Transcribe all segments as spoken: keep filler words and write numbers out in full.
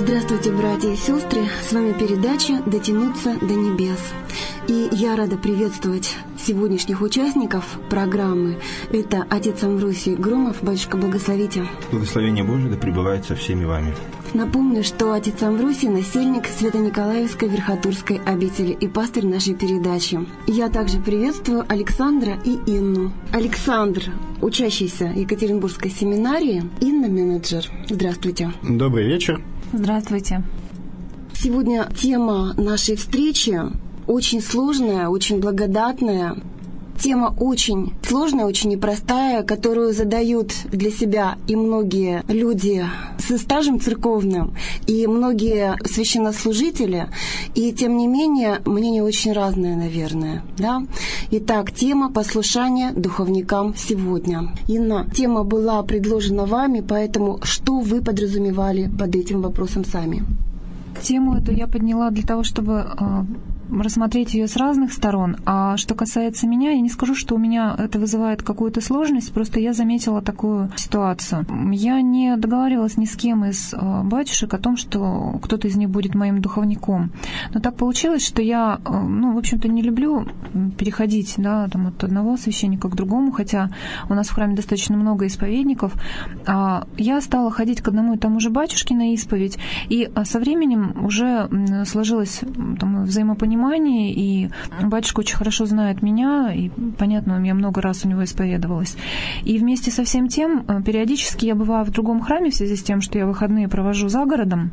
Здравствуйте, братья и сестры! С вами передача «Дотянуться до небес». И я рада приветствовать сегодняшних участников программы. Это отец Амвросий Громов. Батюшка, благословите. Благословение Божие да пребывает со всеми вами. Напомню, что отец Амвросий – насельник Свято-Николаевской Верхотурской обители и пастырь нашей передачи. Я также приветствую Александра и Инну. Александр – учащийся Екатеринбургской семинарии, Инна – менеджер. Здравствуйте. Добрый вечер. Здравствуйте. Сегодня тема нашей встречи очень сложная, очень благодатная. Тема очень сложная, очень непростая, которую задают для себя и многие люди со стажем церковным, и многие священнослужители, и тем не менее мнение очень разное, наверное. Да? Итак, тема послушания духовникам сегодня. Инна, тема была предложена вами, поэтому что вы подразумевали под этим вопросом сами? Тему эту я подняла для того, чтобы рассмотреть ее с разных сторон. А что касается меня, я не скажу, что у меня это вызывает какую-то сложность, просто я заметила такую ситуацию. Я не договаривалась ни с кем из батюшек о том, что кто-то из них будет моим духовником. Но так получилось, что я, ну, в общем-то, не люблю переходить, да, там, от одного священника к другому, хотя у нас в храме достаточно много исповедников. Я стала ходить к одному и тому же батюшке на исповедь, и со временем уже сложилось там взаимопонимание, и батюшка очень хорошо знает меня, и, понятно, я много раз у него исповедовалась. И вместе со всем тем, периодически я бываю в другом храме в связи с тем, что я выходные провожу за городом,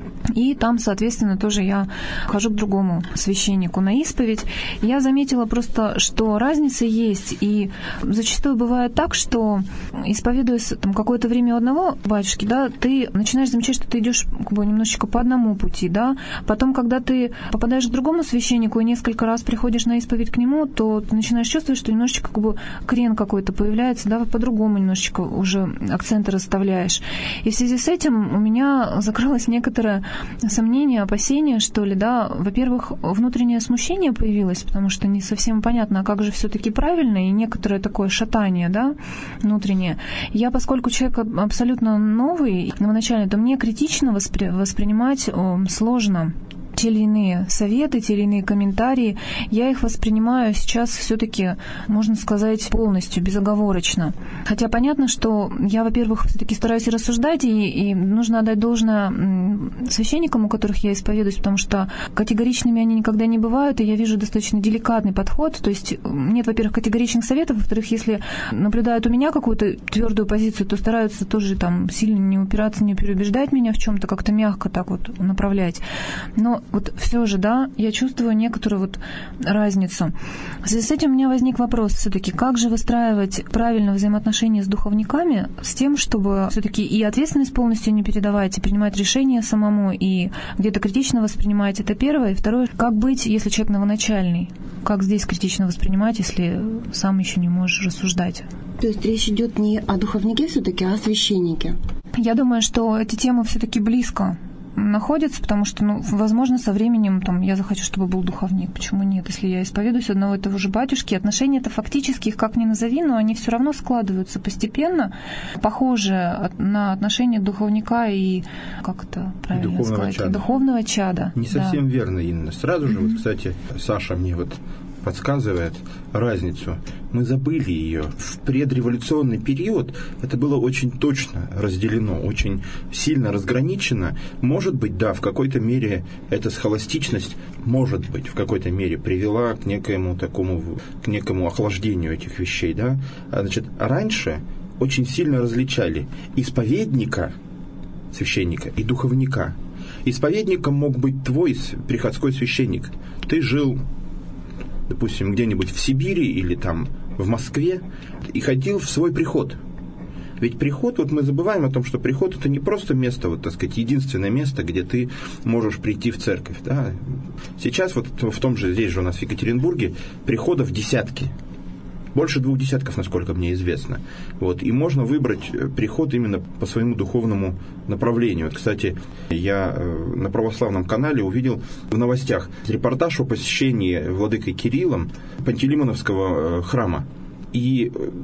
и там, соответственно, тоже я хожу к другому священнику на исповедь. Я заметила просто, что разница есть, и зачастую бывает так, что, исповедуясь там какое-то время у одного батюшки, да, ты начинаешь замечать, что ты идешь как бы немножечко по одному пути, да. Потом, когда ты попадаешь к другому священнику и несколько раз приходишь на исповедь к нему, то ты начинаешь чувствовать, что немножечко как бы крен какой-то появляется, да, по-другому немножечко уже акценты расставляешь. И в связи с этим у меня закрылось некоторое сомнения, опасения, что ли, да. Во-первых, внутреннее смущение появилось, потому что не совсем понятно, а как же все-таки правильно, и некоторое такое шатание, да, внутреннее. Я, поскольку человек абсолютно новый, новоначальный, то мне критично воспри- воспринимать о, сложно. Те или иные советы, те или иные комментарии, я их воспринимаю сейчас все-таки, можно сказать, полностью, безоговорочно. Хотя понятно, что я, во-первых, все-таки стараюсь рассуждать, и, и нужно отдать должное священникам, у которых я исповедуюсь, потому что категоричными они никогда не бывают, и я вижу достаточно деликатный подход. То есть нет, во-первых, категоричных советов, во-вторых, если наблюдают у меня какую-то твердую позицию, то стараются тоже там сильно не упираться, не переубеждать меня в чем-то, как-то мягко так вот направлять. Но вот все же, да, я чувствую некоторую вот разницу. В связи с этим у меня возник вопрос все-таки, как же выстраивать правильно взаимоотношения с духовниками, с тем, чтобы все-таки и ответственность полностью не передавать, и принимать решения самому, и где-то критично воспринимать, это первое. И второе, как быть, если человек новоначальный? Как здесь критично воспринимать, если сам еще не можешь рассуждать? То есть речь идет не о духовнике все-таки, а о священнике? Я думаю, что эти темы все-таки близко находятся, потому что, ну, возможно, со временем там, я захочу, чтобы был духовник. Почему нет? Если я исповедуюсь одного и того же батюшки, отношения-то фактически, их как ни назови, но они все равно складываются постепенно, похожие на отношения духовника и, как это правильно духовного сказать, чада. духовного чада. Не совсем да. верно, Инна. Сразу же, mm-hmm. вот, кстати, Саша мне вот подсказывает разницу. Мы забыли ее. В предреволюционный период это было очень точно разделено, очень сильно разграничено. Может быть, да, в какой-то мере эта схоластичность, может быть, в какой-то мере привела к некоему такому, к некому охлаждению этих вещей, да. Значит, раньше очень сильно различали исповедника, священника, и духовника. Исповедником мог быть твой приходской священник. Ты жил, допустим, где-нибудь в Сибири или там в Москве и ходил в свой приход. Ведь приход, вот мы забываем о том, что приход – это не просто место, вот, так сказать, единственное место, где ты можешь прийти в церковь. Да? Сейчас вот в том же, здесь же у нас в Екатеринбурге, приходов десятки. Больше двух десятков, насколько мне известно. Вот. И можно выбрать приход именно по своему духовному направлению. Вот, кстати, я на православном канале увидел в новостях репортаж о посещении владыкой Кириллом Пантелеймоновского храма. И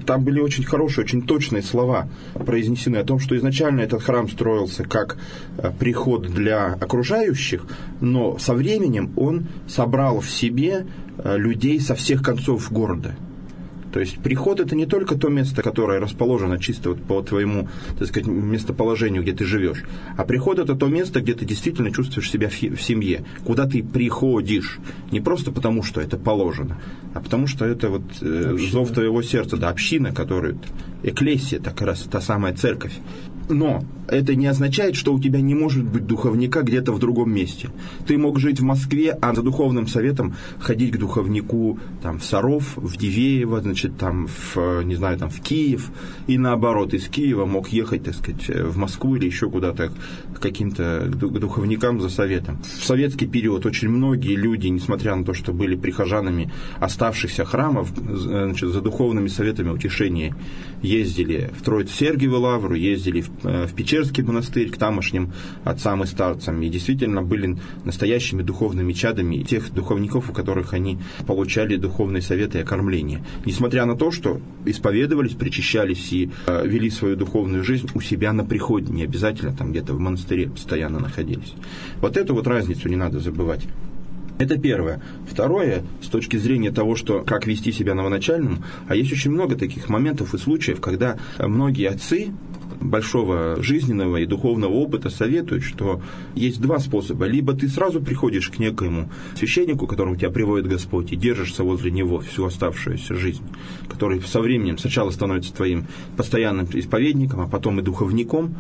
там были очень хорошие, очень точные слова произнесены о том, что изначально этот храм строился как приход для окружающих, но со временем он собрал в себе людей со всех концов города. То есть приход – это не только то место, которое расположено чисто вот по твоему, так сказать, местоположению, где ты живешь, а приход – это то место, где ты действительно чувствуешь себя в семье, куда ты приходишь, не просто потому, что это положено, а потому что это вот э, зов твоего сердца, да, община, которую, экклесия, так как раз та самая церковь. Но это не означает, что у тебя не может быть духовника где-то в другом месте. Ты мог жить в Москве, а за духовным советом ходить к духовнику там, в Саров, в Дивеево, значит, там, в, не знаю, там, в Киев, и наоборот, из Киева мог ехать, так сказать, в Москву или еще куда-то к каким-то духовникам за советом. В советский период очень многие люди, несмотря на то, что были прихожанами оставшихся храмов, значит, за духовными советами утешения ездили в Троице-Сергиеву лавру, ездили в в Печерский монастырь к тамошним отцам и старцам, и действительно были настоящими духовными чадами тех духовников, у которых они получали духовные советы и окормление. Несмотря на то, что исповедовались, причащались и э, вели свою духовную жизнь у себя на приходе, не обязательно там где-то в монастыре постоянно находились. Вот эту вот разницу не надо забывать. Это первое. Второе, с точки зрения того, что как вести себя новоначальному, а есть очень много таких моментов и случаев, когда многие отцы большого жизненного и духовного опыта советуют, что есть два способа. Либо ты сразу приходишь к некоему священнику, к которому тебя приводит Господь, и держишься возле него всю оставшуюся жизнь, который со временем сначала становится твоим постоянным исповедником, а потом и духовником.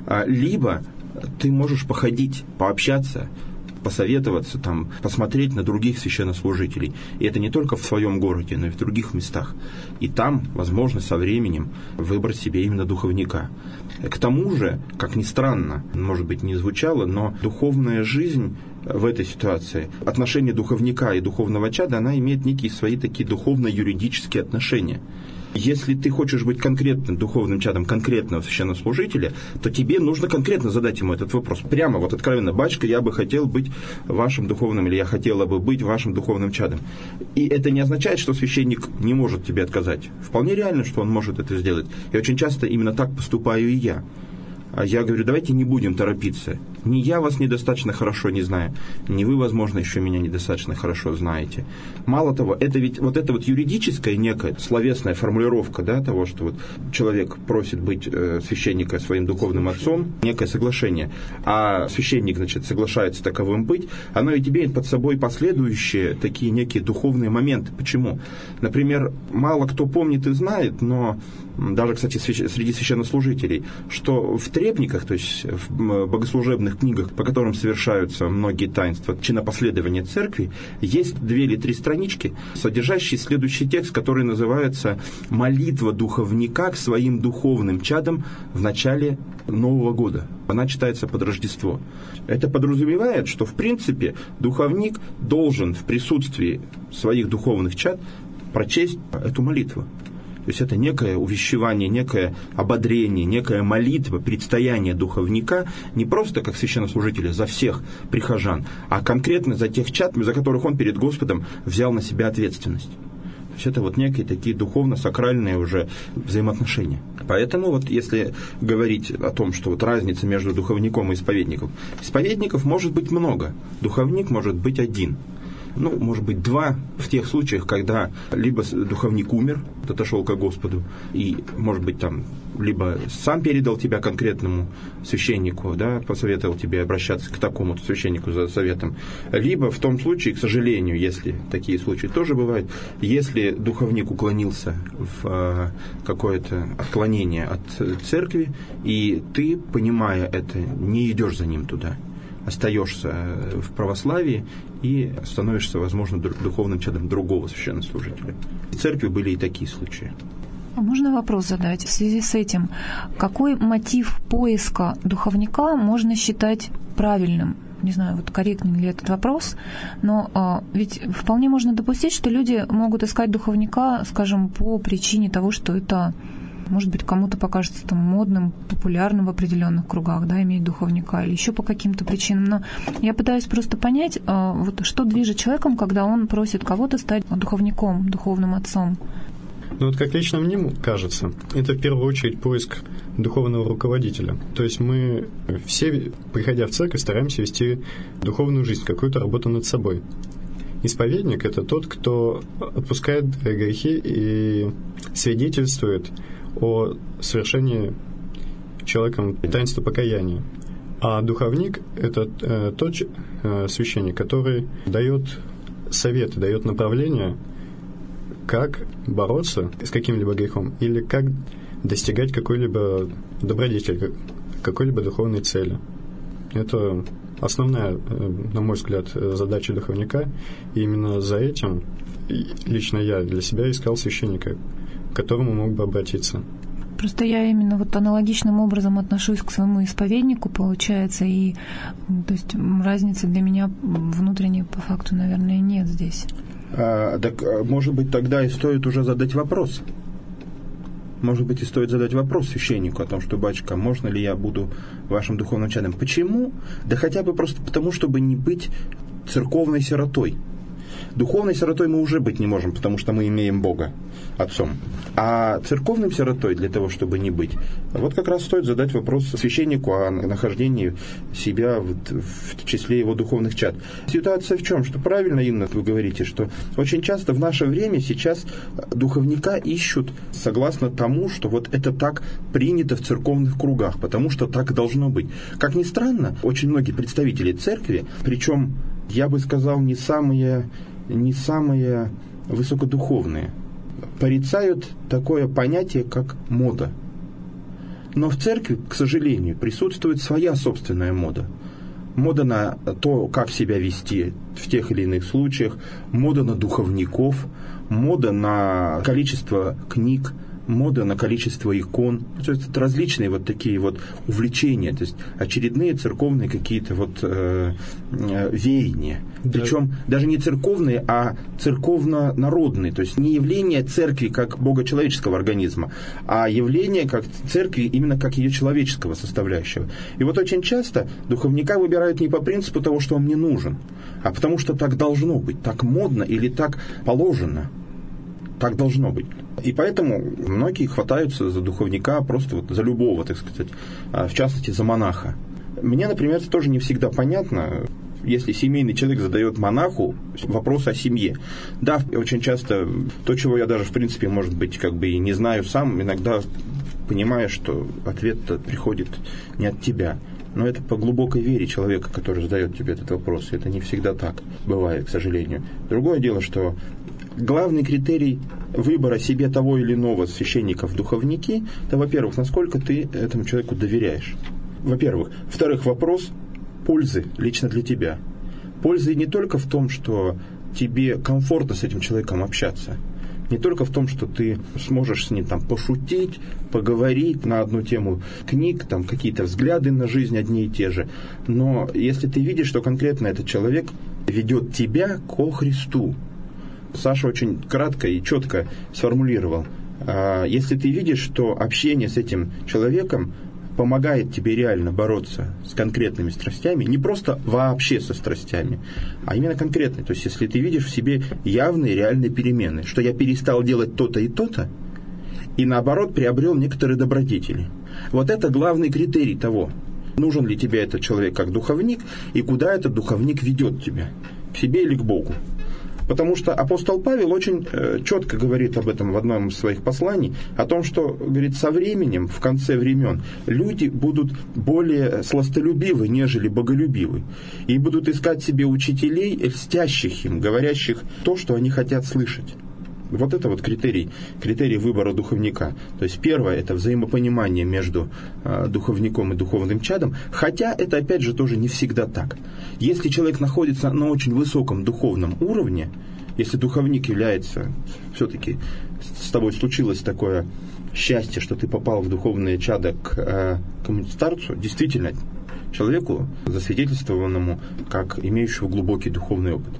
Либо ты можешь походить, пообщаться, посоветоваться, там, посмотреть на других священнослужителей. И это не только в своем городе, но и в других местах. И там, возможно, со временем выбрать себе именно духовника. К тому же, как ни странно, может быть, не звучало, но духовная жизнь в этой ситуации, отношение духовника и духовного чада, она имеет некие свои такие духовно-юридические отношения. Если ты хочешь быть конкретным духовным чадом конкретного священнослужителя, то тебе нужно конкретно задать ему этот вопрос. Прямо, вот откровенно: «Батюшка, я бы хотел быть вашим духовным», или «я хотела бы быть вашим духовным чадом». И это не означает, что священник не может тебе отказать. Вполне реально, что он может это сделать. И очень часто именно так поступаю и я. А я говорю: давайте не будем торопиться. Ни я вас недостаточно хорошо не знаю, ни вы, возможно, еще меня недостаточно хорошо знаете. Мало того, это ведь вот эта вот юридическая некая словесная формулировка, да, того, что вот человек просит быть э, священника своим духовным отцом, некое соглашение, а священник, значит, соглашается таковым быть, оно ведь имеет под собой последующие такие некие духовные моменты. Почему? Например, мало кто помнит и знает, но даже, кстати, среди священнослужителей, что в трепниках, то есть в богослужебных книгах, по которым совершаются многие таинства чинопоследования церкви, есть две или три странички, содержащие следующий текст, который называется «Молитва духовника к своим духовным чадам в начале Нового года». Она читается под Рождество. Это подразумевает, что, в принципе, духовник должен в присутствии своих духовных чад прочесть эту молитву. То есть это некое увещевание, некое ободрение, некая молитва, предстояние духовника не просто как священнослужителя за всех прихожан, а конкретно за тех чад, за которых он перед Господом взял на себя ответственность. То есть это вот некие такие духовно-сакральные уже взаимоотношения. Поэтому вот если говорить о том, что вот разница между духовником и исповедником, исповедников может быть много, духовник может быть один. Ну, может быть, два в тех случаях, когда либо духовник умер, отошел ко Господу, и, может быть, там, либо сам передал тебя конкретному священнику, да, посоветовал тебе обращаться к такому-то священнику за советом, либо в том случае, к сожалению, если такие случаи тоже бывают, если духовник уклонился в какое-то отклонение от церкви, и ты, понимая это, не идешь за ним туда, остаешься в православии и становишься, возможно, духовным чадом другого священнослужителя. В церкви были и такие случаи. Можно вопрос задать в связи с этим? Какой мотив поиска духовника можно считать правильным? Не знаю, вот корректный ли этот вопрос, но а, ведь вполне можно допустить, что люди могут искать духовника, скажем, по причине того, что это, может быть, кому-то покажется там модным, популярным в определенных кругах, да, иметь духовника, или еще по каким-то причинам. Но я пытаюсь просто понять, вот, что движет человеком, когда он просит кого-то стать духовником, духовным отцом. Ну вот как лично мне кажется, это в первую очередь поиск духовного руководителя. То есть мы все, приходя в церковь, стараемся вести духовную жизнь, какую-то работу над собой. Исповедник – это тот, кто отпускает грехи и свидетельствует о совершении человеком таинства покаяния. А духовник – это э, тот э, священник, который дает советы, дает направление, как бороться с каким-либо грехом или как достигать какой-либо добродетели, какой-либо духовной цели. Это основная, на мой взгляд, задача духовника. И именно за этим лично я для себя искал священника, к которому мог бы обратиться. Просто я именно вот аналогичным образом отношусь к своему исповеднику, получается, и то есть разницы для меня внутренней по факту, наверное, нет здесь. А, так, может быть, тогда и стоит уже задать вопрос. Может быть, и стоит задать вопрос священнику о том, что, батюшка, можно ли я буду вашим духовным чадом? Почему? Да хотя бы просто потому, чтобы не быть церковной сиротой. Духовной сиротой мы уже быть не можем, потому что мы имеем Бога Отцом. А церковным сиротой, для того, чтобы не быть, вот как раз стоит задать вопрос священнику о нахождении себя в, в числе его духовных чад. Ситуация в чем? Что правильно, Инна, вы говорите, что очень часто в наше время сейчас духовника ищут согласно тому, что вот это так принято в церковных кругах, потому что так должно быть. Как ни странно, очень многие представители церкви, причем, я бы сказал, не самые, не самые высокодуховные, порицают такое понятие, как мода. Но в церкви, к сожалению, присутствует своя собственная мода. Мода на то, как себя вести в тех или иных случаях, мода на духовников, мода на количество книг, мода на количество икон. То есть это различные вот такие вот увлечения, то есть очередные церковные какие-то вот э, э, веяния. Да. Причем даже не церковные, а церковно-народные. То есть не явление церкви как богочеловеческого организма, а явление как церкви именно как ее человеческого составляющего. И вот очень часто духовника выбирают не по принципу того, что он мне нужен, а потому что так должно быть, так модно или так положено. Так должно быть. И поэтому многие хватаются за духовника просто вот за любого, так сказать, в частности, за монаха. Мне, например, это тоже не всегда понятно, если семейный человек задает монаху вопрос о семье. Да, очень часто то, чего я даже, в принципе, может быть, как бы и не знаю сам, иногда понимаю, что ответ приходит не от тебя. Но это по глубокой вере человека, который задает тебе этот вопрос. Это не всегда так бывает, к сожалению. Другое дело, что главный критерий выбора себе того или иного священника в духовники, это, во-первых, насколько ты этому человеку доверяешь. Во-первых. Во-вторых, вопрос пользы лично для тебя. Пользы не только в том, что тебе комфортно с этим человеком общаться, не только в том, что ты сможешь с ним там пошутить, поговорить на одну тему книг, там какие-то взгляды на жизнь одни и те же, но если ты видишь, что конкретно этот человек ведет тебя ко Христу. Саша очень кратко и четко сформулировал. Если ты видишь, что общение с этим человеком помогает тебе реально бороться с конкретными страстями, не просто вообще со страстями, а именно конкретные. То есть, если ты видишь в себе явные реальные перемены, что я перестал делать то-то и то-то, и наоборот приобрел некоторые добродетели. Вот это главный критерий того, нужен ли тебе этот человек как духовник, и куда этот духовник ведет тебя, к себе или к Богу. Потому что апостол Павел очень э, четко говорит об этом в одном из своих посланий, о том, что, говорит, со временем, в конце времен, люди будут более сластолюбивы, нежели боголюбивы, и будут искать себе учителей, льстящих им, говорящих то, что они хотят слышать. Вот это вот критерий, критерий выбора духовника. То есть первое – это взаимопонимание между э, духовником и духовным чадом, хотя это, опять же, тоже не всегда так. Если человек находится на очень высоком духовном уровне, если духовник является, все-таки с тобой случилось такое счастье, что ты попал в духовное чадо к э, какому-нибудь старцу, действительно, человеку, засвидетельствованному как имеющему глубокий духовный опыт,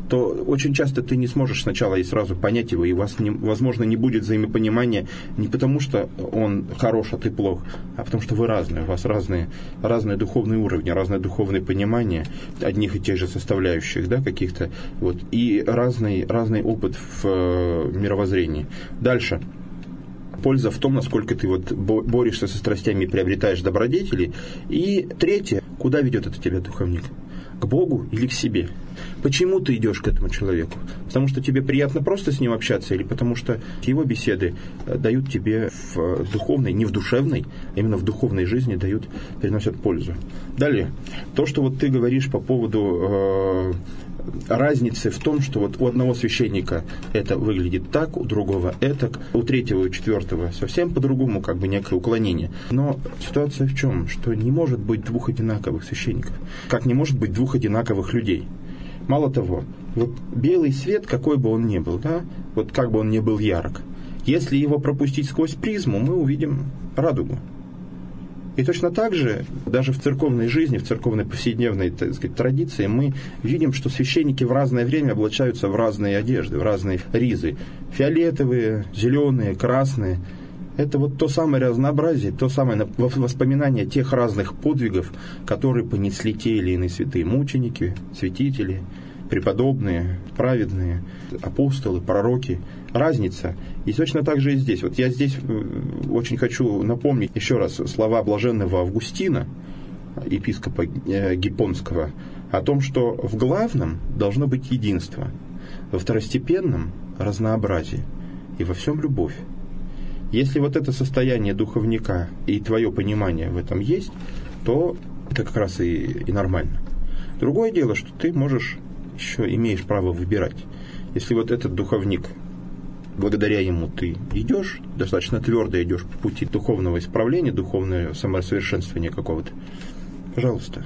то очень часто ты не сможешь сначала и сразу понять его, и у вас, не, возможно, не будет взаимопонимания не потому, что он хорош, а ты плох, а потому что вы разные, у вас разные, разные духовные уровни, разное духовное понимание одних и тех же составляющих, да, каких-то, вот, и разный, разный опыт в э, мировоззрении. Дальше. Польза в том, насколько ты вот борешься со страстями и приобретаешь добродетели. И третье, куда ведет это тебя духовник? К Богу или к себе? Почему ты идешь к этому человеку? Потому что тебе приятно просто с ним общаться, или потому что его беседы дают тебе в духовной, не в душевной, а именно в духовной жизни дают, приносят пользу. Далее, то, что вот ты говоришь по поводу э, разницы в том, что вот у одного священника это выглядит так, у другого это, у третьего и у четвертого совсем по-другому, как бы некое уклонение. Но ситуация в чем? Что не может быть двух одинаковых священников, как не может быть двух одинаковых людей. Мало того, вот белый свет, какой бы он ни был, да, вот как бы он ни был ярок, если его пропустить сквозь призму, мы увидим радугу. И точно так же, даже в церковной жизни, в церковной повседневной, так сказать, традиции, мы видим, что священники в разное время облачаются в разные одежды, в разные ризы. Фиолетовые, зеленые, красные. Это вот то самое разнообразие, то самое воспоминание тех разных подвигов, которые понесли те или иные святые мученики, святители, преподобные, праведные, апостолы, пророки. Разница. И точно так же и здесь. Вот я здесь очень хочу напомнить еще раз слова блаженного Августина, епископа Гиппонского, о том, что в главном должно быть единство, во второстепенном – разнообразие, и во всем любовь. Если вот это состояние духовника и твое понимание в этом есть, то это как раз и, и нормально. Другое дело, что ты можешь, еще имеешь право выбирать. Если вот этот духовник, благодаря ему ты идешь, достаточно твердо идешь по пути духовного исправления, духовного самосовершенствования какого-то, пожалуйста.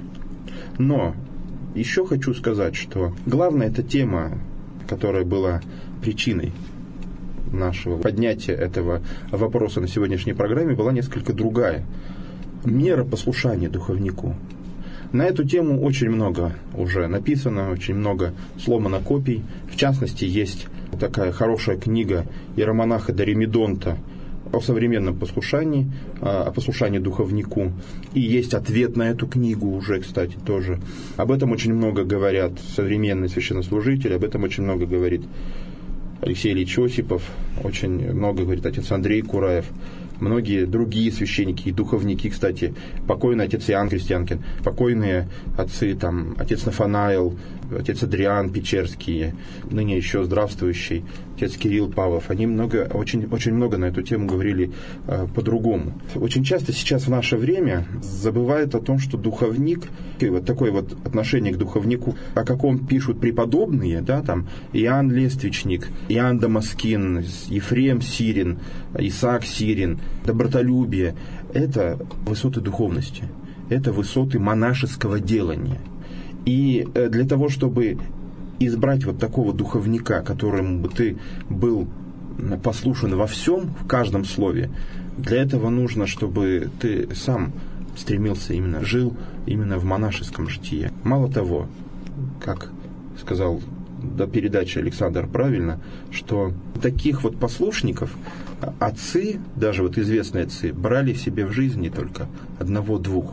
Но еще хочу сказать, что главная эта тема, которая была причиной нашего поднятия этого вопроса на сегодняшней программе, была несколько другая. Мера послушания духовнику. На эту тему очень много уже написано, очень много сломано копий. В частности, есть такая хорошая книга иеромонаха Доримедонта о современном послушании, о послушании духовнику. И есть ответ на эту книгу уже, кстати, тоже. Об этом очень много говорят современные священнослужители, об этом очень много говорит Алексей Ильич Осипов, очень много говорит отец Андрей Кураев, многие другие священники и духовники, кстати, покойный отец Иоанн Крестьянкин, покойные отцы, там, отец Нафанаил, отец Адриан Печерский, ныне еще здравствующий отец Кирилл Павлов, они много, очень, очень много на эту тему говорили э, по-другому. Очень часто сейчас в наше время забывают о том, что духовник, вот такое вот отношение к духовнику, о каком пишут преподобные, да, там, Иоанн Лествичник, Иоанн Дамаскин, Ефрем Сирин, Исаак Сирин, добротолюбие, это высоты духовности, это высоты монашеского делания. И для того, чтобы избрать вот такого духовника, которому бы ты был послушен во всем, в каждом слове, для этого нужно, чтобы ты сам стремился именно, жил именно в монашеском житии. Мало того, как сказал до передачи Александр правильно, что таких вот послушников отцы, даже вот известные отцы, брали себе в жизни только одного-двух.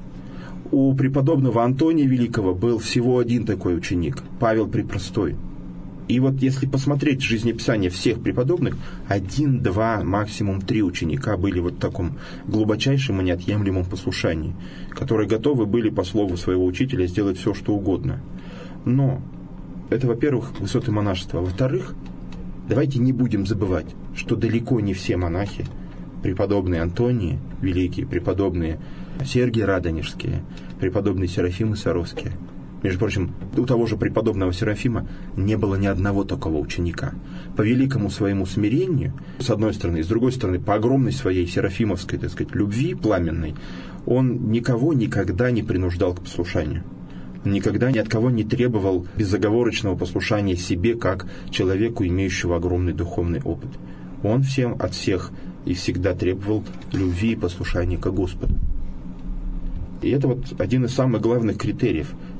У преподобного Антония Великого был всего один такой ученик, Павел Препростой. И вот если посмотреть жизнеописание всех преподобных, один, два, максимум три ученика были вот в таком глубочайшем и неотъемлемом послушании, которые готовы были по слову своего учителя сделать все, что угодно. Но это, во-первых, высоты монашества. Во-вторых, давайте не будем забывать, что далеко не все монахи, преподобные Антонии великие, преподобные Сергии Радонежские, преподобные Серафимы Саровские. Между прочим, у того же преподобного Серафима не было ни одного такого ученика. По великому своему смирению, с одной стороны, и с другой стороны, по огромной своей серафимовской, так сказать, любви пламенной, он никого никогда не принуждал к послушанию. Никогда ни от кого не требовал безоговорочного послушания себе, как человеку, имеющему огромный духовный опыт. Он всем от всех и всегда требовал любви и послушания к Господу. И это вот один из самых главных критериев.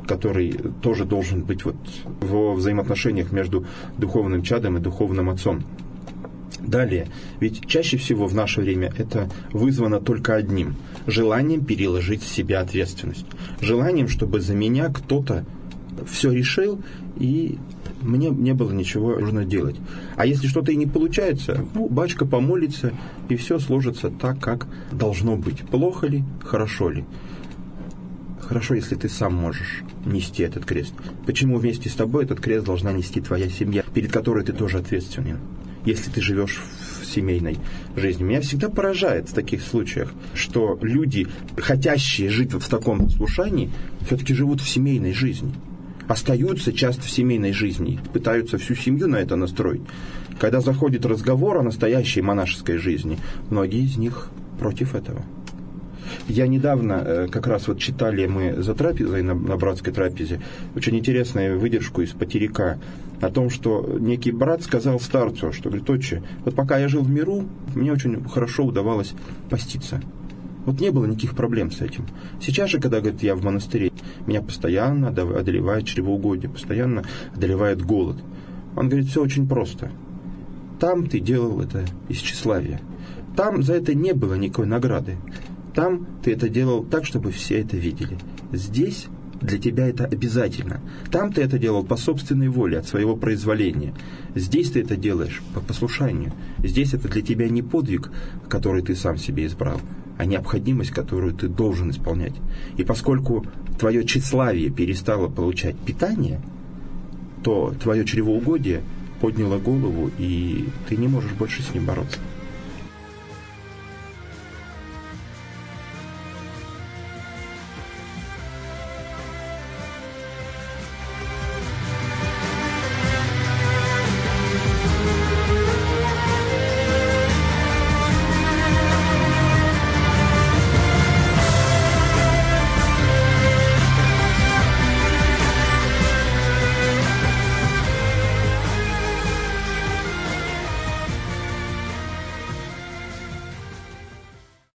который тоже должен быть вот во взаимоотношениях между духовным чадом и духовным отцом. Далее, ведь чаще всего в наше время это вызвано только одним – желанием переложить с себя ответственность. Желанием, чтобы за меня кто-то все решил, и мне не было ничего нужно делать. А если что-то и не получается, ну, батюшка помолится, и все сложится так, как должно быть. Плохо ли, хорошо ли? Хорошо, если ты сам можешь нести этот крест. Почему вместе с тобой этот крест должна нести твоя семья, перед которой ты тоже ответственен, если ты живешь в семейной жизни? Меня всегда поражает в таких случаях, что люди, хотящие жить вот в таком послушании, все-таки живут в семейной жизни. Остаются часто в семейной жизни, пытаются всю семью на это настроить. Когда заходит разговор о настоящей монашеской жизни, многие из них против этого. Я недавно, как раз вот читали мы за трапезой на, на братской трапезе, очень интересную выдержку из Патерика о том, что некий брат сказал старцу, что, говорит, отче, вот пока я жил в миру, мне очень хорошо удавалось поститься. Вот не было никаких проблем с этим. Сейчас же, когда, говорит, я в монастыре, меня постоянно одолевает чревоугодие, постоянно одолевает голод. Он говорит, все очень просто. Там ты делал это из тщеславия. Там за это не было никакой награды. Там ты это делал так, чтобы все это видели. Здесь для тебя это обязательно. Там ты это делал по собственной воле, от своего произволения. Здесь ты это делаешь по послушанию. Здесь это для тебя не подвиг, который ты сам себе избрал, а необходимость, которую ты должен исполнять. И поскольку твое тщеславие перестало получать питание, то твое чревоугодие подняло голову, и ты не можешь больше с ним бороться.